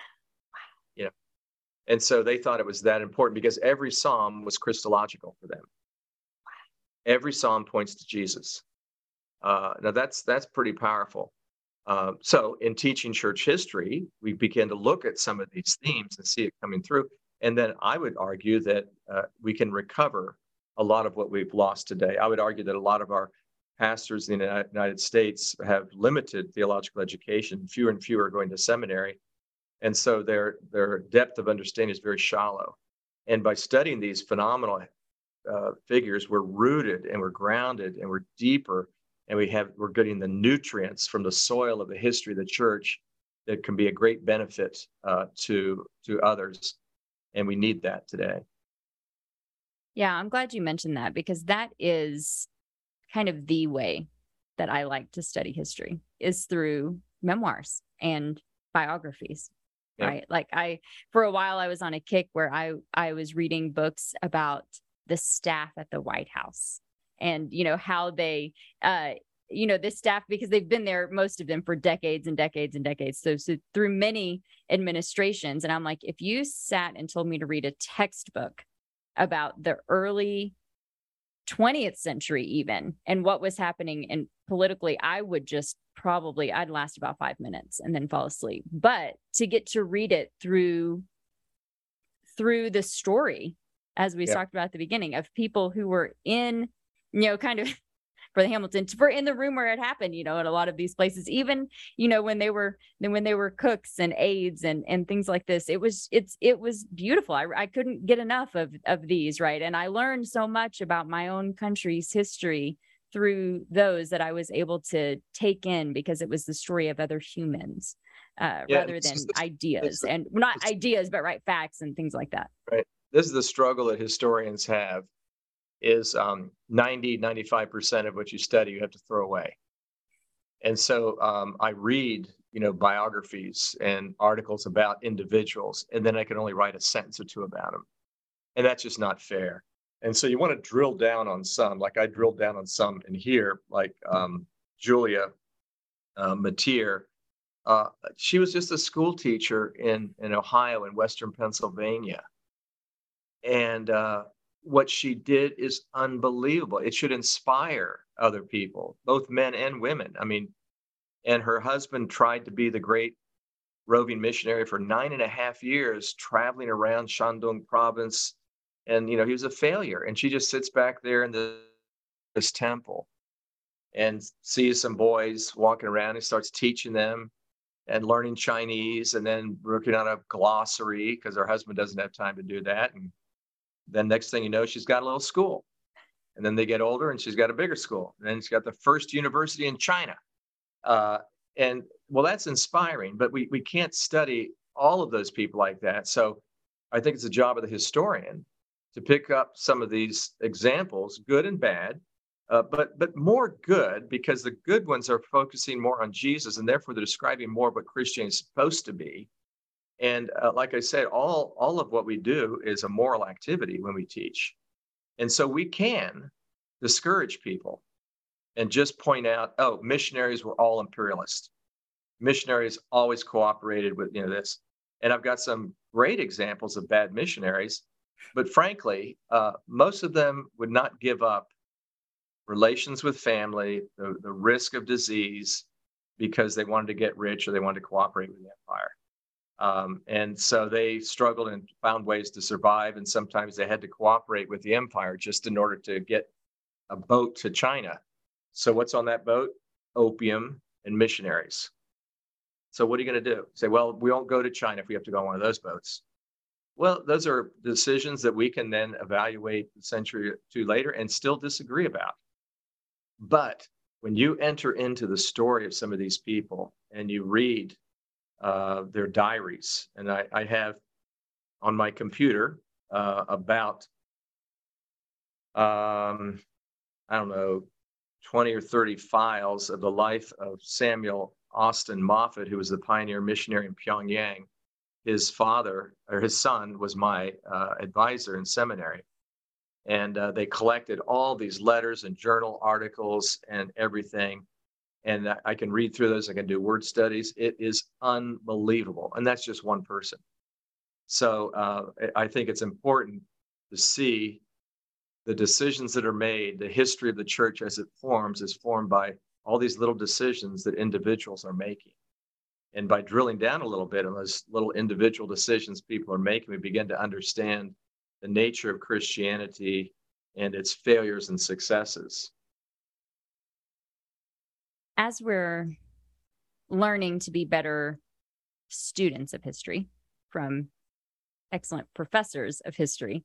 And so they thought it was that important because every psalm was Christological for them. Every psalm points to Jesus. Now that's pretty powerful. So in teaching church history, we begin to look at some of these themes and see it coming through. And then I would argue that we can recover a lot of what we've lost today. I would argue that a lot of our pastors in the United States have limited theological education. Fewer and fewer are going to seminary. And so their depth of understanding is very shallow. And by studying these phenomenal figures, we're rooted and we're grounded and we're deeper, and we're getting the nutrients from the soil of the history of the church that can be a great benefit to others. And we need that today. Yeah, I'm glad you mentioned that, because that is kind of the way that I like to study history, is through memoirs and biographies. Yeah. Right. Like for a while, I was on a kick where I was reading books about the staff at the White House, and, how they, the staff, because they've been there, most of them, for decades and decades and decades. So through many administrations. And I'm like, if you sat and told me to read a textbook about the early 20th century even, and what was happening and politically, I would just I'd last about 5 minutes and then fall asleep. But to get to read it through the story, as we talked about at the beginning, of people who were in, kind of for the Hamiltons, we're in the room where it happened, at a lot of these places, even, when they were cooks and aides and things like this. It was beautiful. I couldn't get enough of these. Right. And I learned so much about my own country's history through those that I was able to take in, because it was the story of other humans rather than ideas, and not ideas, but facts and things like that. Right. This is the struggle that historians have, is 95% of what you study, you have to throw away. And so I read, biographies and articles about individuals, and then I can only write a sentence or two about them. And that's just not fair. And so you want to drill down on some, like I drilled down on some in here, like Julia Matier. She was just a school teacher in Ohio and Western Pennsylvania. And what she did is unbelievable. It should inspire other people, both men and women. I mean, and her husband tried to be the great roving missionary for 9.5 years, traveling around Shandong province. And, he was a failure. And she just sits back there in this temple and sees some boys walking around and starts teaching them and learning Chinese, and then working on a glossary because her husband doesn't have time to do that. And then next thing you know, she's got a little school. And then they get older and she's got a bigger school. And then she's got the first university in China. And well, that's inspiring, but we can't study all of those people like that. So I think it's the job of the historian to pick up some of these examples, good and bad, but more good, because the good ones are focusing more on Jesus, and therefore they're describing more of what Christianity is supposed to be. And like I said, all of what we do is a moral activity when we teach. And so we can discourage people and just point out, oh, missionaries were all imperialist. Missionaries always cooperated with this. And I've got some great examples of bad missionaries, but frankly, most of them would not give up relations with family, the risk of disease, because they wanted to get rich or they wanted to cooperate with the empire. And so they struggled and found ways to survive. And sometimes they had to cooperate with the empire just in order to get a boat to China. So what's on that boat? Opium and missionaries. So what are you going to do? Say, well, we won't go to China if we have to go on one of those boats. Well, those are decisions that we can then evaluate a century or two later and still disagree about. But when you enter into the story of some of these people and you read their diaries, and I have on my computer about, I don't know, 20 or 30 files of the life of Samuel Austin Moffat, who was the pioneer missionary in Pyongyang. His father, or his son, was my advisor in seminary. And they collected all these letters and journal articles and everything. And I can read through those. I can do word studies. It is unbelievable. And that's just one person. So I think it's important to see the decisions that are made. The history of the church as it forms is formed by all these little decisions that individuals are making. And by drilling down a little bit on those little individual decisions people are making, we begin to understand the nature of Christianity and its failures and successes. As we're learning to be better students of history from excellent professors of history,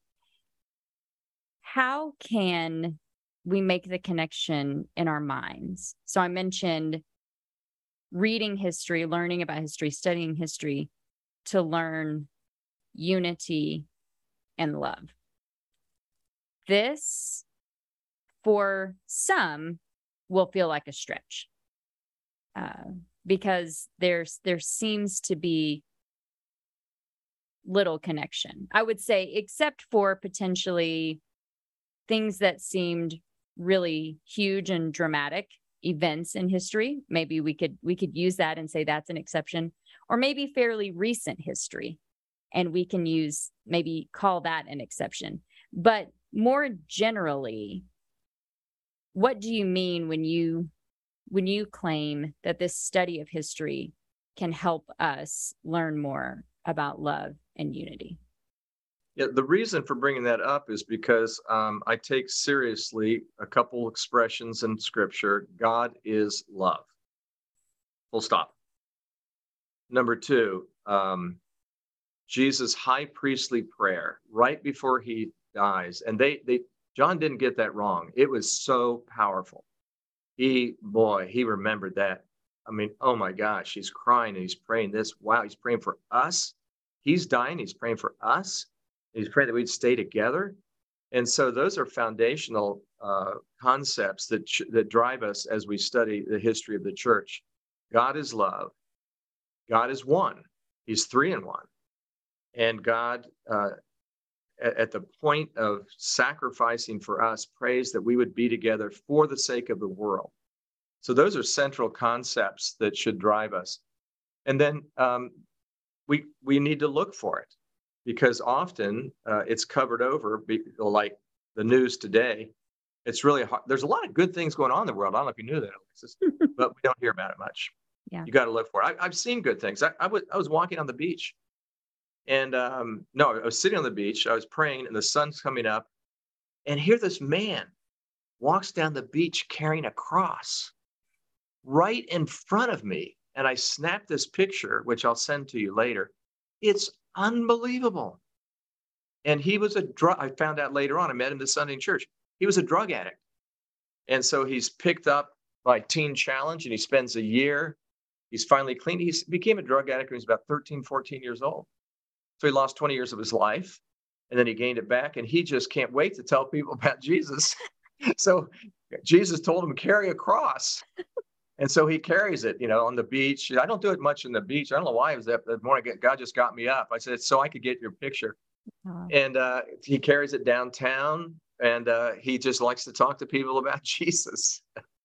how can we make the connection in our minds? So I mentioned reading history, learning about history, studying history to learn unity and love. This, for some, will feel like a stretch because there seems to be little connection. I would say, except for potentially things that seemed really huge and dramatic events in history. Maybe we could use that and say that's an exception, or maybe fairly recent history, and we can maybe call that an exception. But more generally, what do you mean when you claim that this study of history can help us learn more about love and unity? Yeah, the reason for bringing that up is because I take seriously a couple expressions in Scripture. God is love. Full stop. Number two, Jesus' high priestly prayer right before he dies. And John didn't get that wrong. It was so powerful. He remembered that. I mean, oh my gosh, he's crying and he's praying this. Wow, he's praying for us. He's dying. He's praying for us. He's praying that we'd stay together. And so those are foundational concepts that drive us as we study the history of the church. God is love. God is one. He's three in one. And God, at the point of sacrificing for us, prays that we would be together for the sake of the world. So those are central concepts that should drive us. And then we need to look for it, because often it's covered over, like the news today. It's really hard. There's a lot of good things going on in the world. I don't know if you knew that, Alexis, but we don't hear about it much. Yeah. You got to look for it. I've seen good things. I was walking on the beach, and I was sitting on the beach. I was praying, and the sun's coming up, and here this man walks down the beach carrying a cross right in front of me. And I snapped this picture, which I'll send to you later. It's unbelievable. And he was I found out later on, I met him at Sunday church. He was a drug addict. And so he's picked up by Teen Challenge, and he spends a year. He's finally clean. He became a drug addict when he was about 13, 14 years old. So he lost 20 years of his life, and then he gained it back. And he just can't wait to tell people about Jesus. So Jesus told him to carry a cross. And so he carries it, on the beach. I don't do it much in the beach. I don't know why. It was that morning. God just got me up. I said, so I could get your picture. And he carries it downtown, and he just likes to talk to people about Jesus.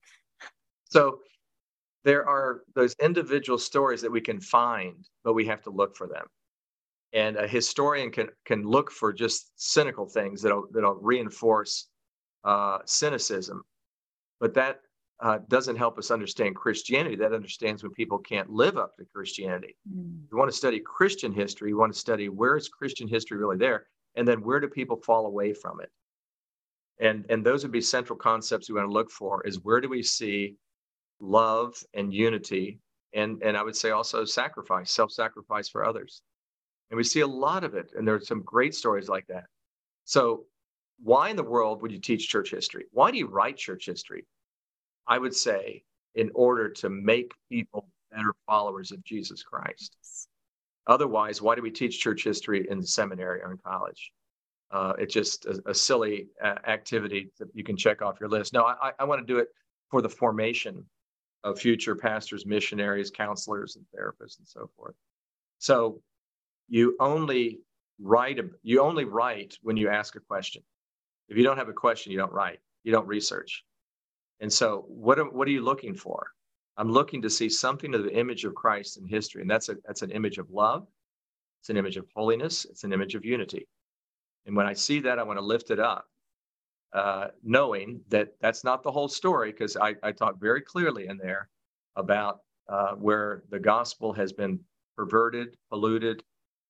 So there are those individual stories that we can find, but we have to look for them. And a historian can look for just cynical things that'll reinforce cynicism. But that doesn't help us understand Christianity. That understands when people can't live up to Christianity. You want to study Christian history, you want to study where is Christian history really there, and then where do people fall away from it? And those would be central concepts we want to look for, is where do we see love and unity, and I would say also sacrifice, self-sacrifice for others. And we see a lot of it, and there are some great stories like that. So why in the world would you teach church history? Why do you write church history? I would say in order to make people better followers of Jesus Christ. Otherwise, why do we teach church history in the seminary or in college? It's just a silly activity that you can check off your list. No, I want to do it for the formation of future pastors, missionaries, counselors, and therapists, and so forth. So you only write when you ask a question. If you don't have a question, you don't write. You don't research. And so what are you looking for? I'm looking to see something of the image of Christ in history. And that's an image of love. It's an image of holiness. It's an image of unity. And when I see that, I want to lift it up, knowing that that's not the whole story, because I talk very clearly in there about where the gospel has been perverted, polluted,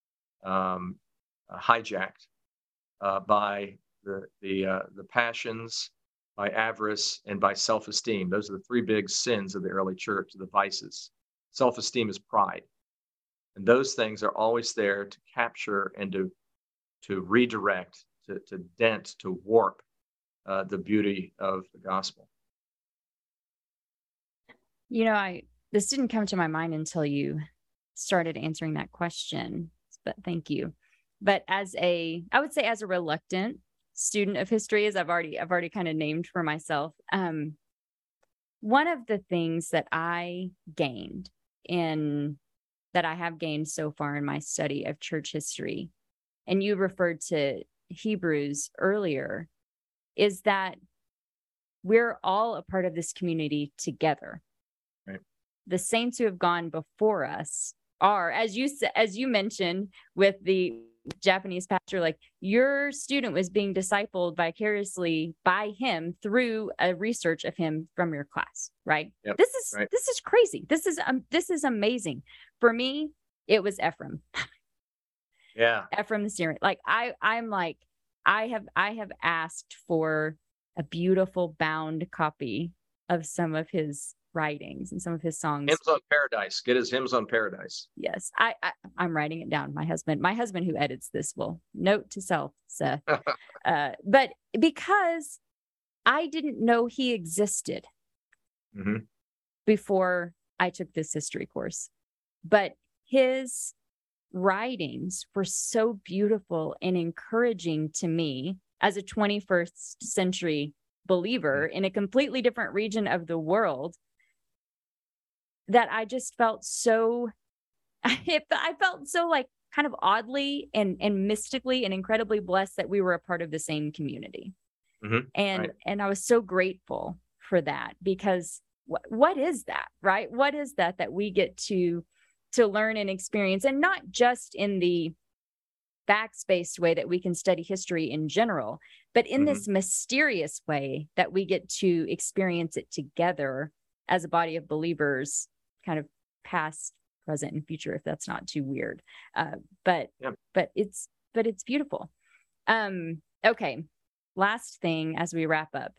hijacked by the passions, by avarice, and by self-esteem. Those are the three big sins of the early church, the vices. Self-esteem is pride. And those things are always there to capture and to redirect, to dent, to warp the beauty of the gospel. This didn't come to my mind until you started answering that question, but thank you. But I would say as a reluctant student of history, as I've already kind of named for myself, one of the things that I have gained so far in my study of church history, and you referred to Hebrews earlier, is that we're all a part of this community together. Right. The saints who have gone before us are, as you mentioned with the Japanese pastor, like your student was being discipled vicariously by him through a research of him from your class, right? Yep. This is crazy. This is amazing. For me, it was Ephraim. Yeah. Ephraim the Syrian. Like I'm like, I have asked for a beautiful bound copy of some of his writings and some of his songs. Hymns on Paradise. Get his Hymns on Paradise. Yes. I'm writing it down. My husband who edits this will note to self, Seth. But because I didn't know he existed before I took this history course, but his writings were so beautiful and encouraging to me as a 21st century believer in a completely different region of the world, that I just felt so, I felt so like kind of oddly and mystically and incredibly blessed that we were a part of the same community. And I was so grateful for that, because what is that, right? What is that we get to learn and experience, and not just in the fact-based way that we can study history in general, but in this mysterious way that we get to experience it together as a body of believers, kind of past, present, and future, if that's not too weird. But it's beautiful. Okay. Last thing as we wrap up.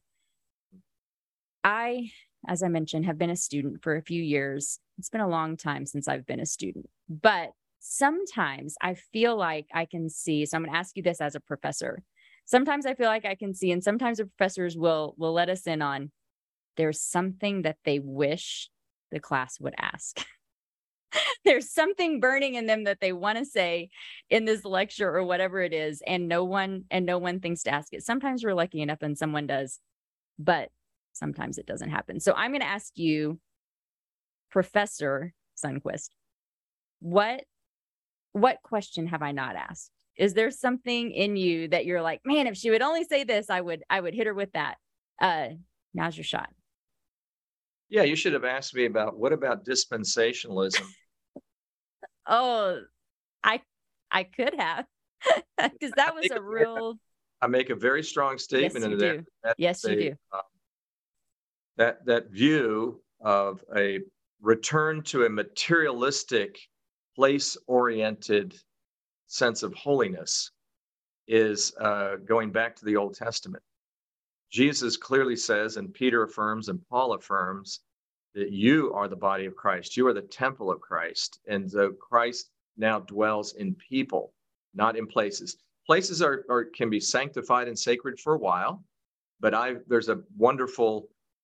As I mentioned, have been a student for a few years. It's been a long time since I've been a student, but sometimes I feel like I can see, so I'm going to ask you this as a professor. Sometimes I feel like I can see, and sometimes the professors will let us in on, there's something that they wish the class would ask. There's something burning in them that they want to say in this lecture or whatever it is, and no one thinks to ask it. Sometimes we're lucky enough and someone does, but sometimes it doesn't happen. So I'm going to ask you, Professor Sundquist, what question have I not asked? Is there something in you that you're like, man, if she would only say this, I would hit her with that. Now's your shot. Yeah, you should have asked me about, what about dispensationalism? Oh, I could have, because that was a real. I make a very strong statement into that. Yes, you do. that view of a return to a materialistic, place-oriented sense of holiness is going back to the Old Testament. Jesus clearly says, and Peter affirms, and Paul affirms, that you are the body of Christ. You are the temple of Christ. And so Christ now dwells in people, not in places. Places can be sanctified and sacred for a while, but there's a wonderful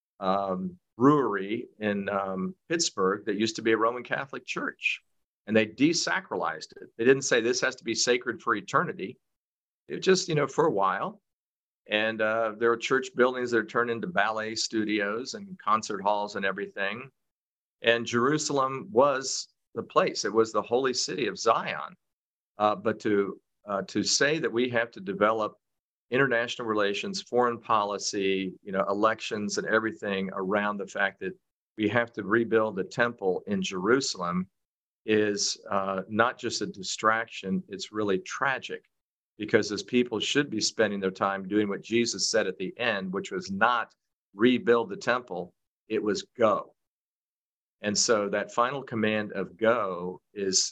brewery in Pittsburgh that used to be a Roman Catholic church, and they desacralized it. They didn't say this has to be sacred for eternity. It just, for a while. And there were church buildings that are turned into ballet studios and concert halls and everything. And Jerusalem was the place. It was the holy city of Zion. But to say that we have to develop international relations, foreign policy, elections and everything around the fact that we have to rebuild the temple in Jerusalem is not just a distraction, it's really tragic. Because as people should be spending their time doing what Jesus said at the end, which was not rebuild the temple, it was go. And so that final command of go is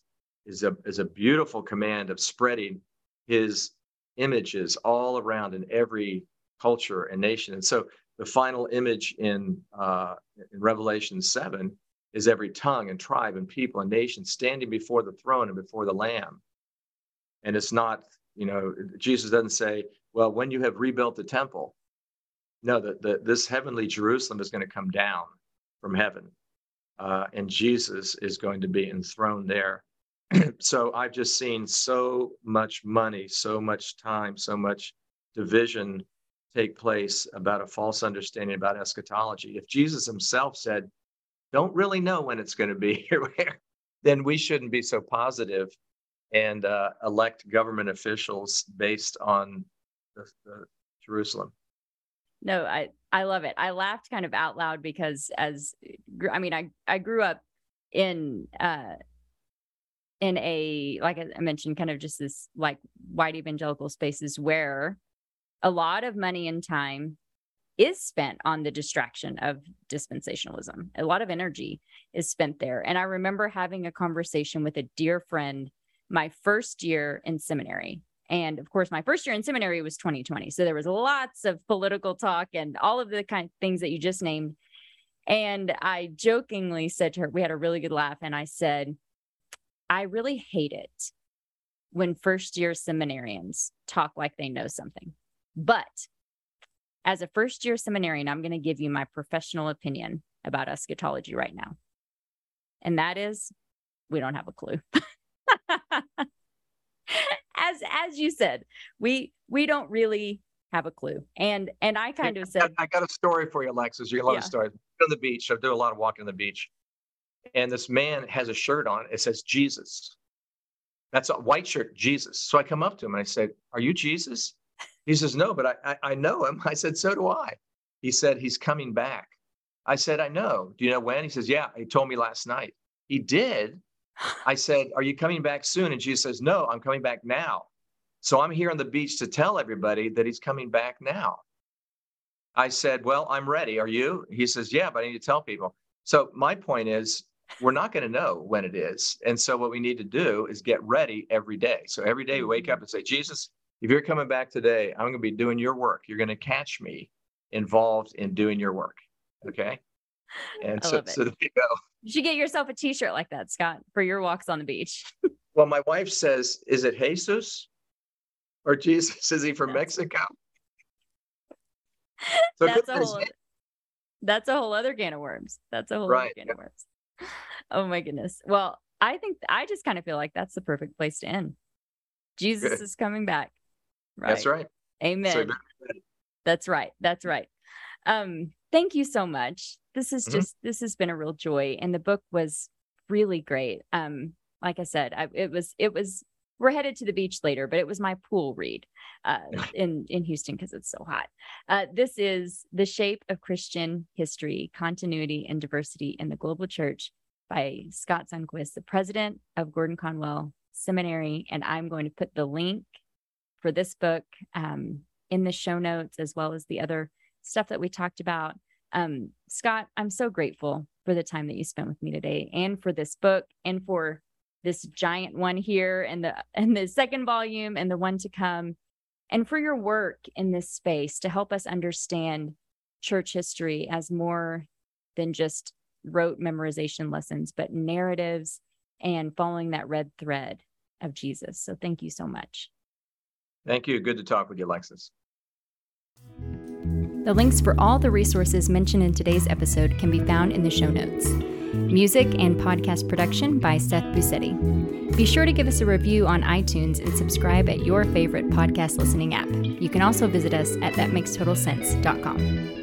a beautiful command of spreading his images all around in every culture and nation. And so the final image in Revelation 7 is every tongue and tribe and people and nation standing before the throne and before the Lamb. And it's not, Jesus doesn't say, well, when you have rebuilt the temple. No, this heavenly Jerusalem is going to come down from heaven. And Jesus is going to be enthroned there. So I've just seen so much money, so much time, so much division take place about a false understanding about eschatology. If Jesus himself said, don't really know when it's going to be here, then we shouldn't be so positive and elect government officials based on the Jerusalem. No, I love it. I laughed kind of out loud because I grew up in a, like I mentioned, kind of just this like white evangelical spaces where a lot of money and time is spent on the distraction of dispensationalism. A lot of energy is spent there. And I remember having a conversation with a dear friend my first year in seminary. And of course, my first year in seminary was 2020. So there was lots of political talk and all of the kind of things that you just named. And I jokingly said to her, we had a really good laugh. And I said, I really hate it when first year seminarians talk like they know something. But as a first year seminarian, I'm going to give you my professional opinion about eschatology right now. And that is, we don't have a clue. As you said, we don't really have a clue. And I kind of said, I got a story for you, Alexis. You got a lot of stories. On the beach, I do a lot of walking on the beach. And this man has a shirt on. It says Jesus. That's a white shirt, Jesus. So I come up to him and I said, are you Jesus? He says, no, but I know him. I said, so do I. He said, he's coming back. I said, I know. Do you know when? He says, yeah, he told me last night. He did. I said, are you coming back soon? And Jesus says, no, I'm coming back now. So I'm here on the beach to tell everybody that he's coming back now. I said, well, I'm ready. Are you? He says, yeah, but I need to tell people. So my point is, we're not going to know when it is. And so what we need to do is get ready every day. So every day we wake up and say, Jesus, if you're coming back today, I'm going to be doing your work. You're going to catch me involved in doing your work. Okay. And so there you go. You should get yourself a t-shirt like that, Scott, for your walks on the beach. Well, my wife says, is it Jesus or Jesus? Is he from Mexico? So that's a whole other can of worms. That's a whole other can of worms. Oh my goodness. Well, I think I just kind of feel like that's the perfect place to end. Jesus is coming back. Right. That's right. Amen. So that's right. That's right. Thank you so much. This is this has been a real joy. And the book was really great. Like I said, it was, we're headed to the beach later, but it was my pool read in Houston because it's so hot. This is The Shape of Christian History, Continuity and Diversity in the Global Church by Scott Sundquist, the president of Gordon Conwell Seminary. And I'm going to put the link for this book in the show notes, as well as the other stuff that we talked about. Scott, I'm so grateful for the time that you spent with me today, and for this book, and for this giant one here, and the second volume, and the one to come, and for your work in this space to help us understand church history as more than just rote memorization lessons, but narratives and following that red thread of Jesus. So thank you so much. Thank you. Good to talk with you, Alexis. The links for all the resources mentioned in today's episode can be found in the show notes. Music and podcast production by Seth Busetti. Be sure to give us a review on iTunes and subscribe at your favorite podcast listening app. You can also visit us at thatmaketotalsense.com.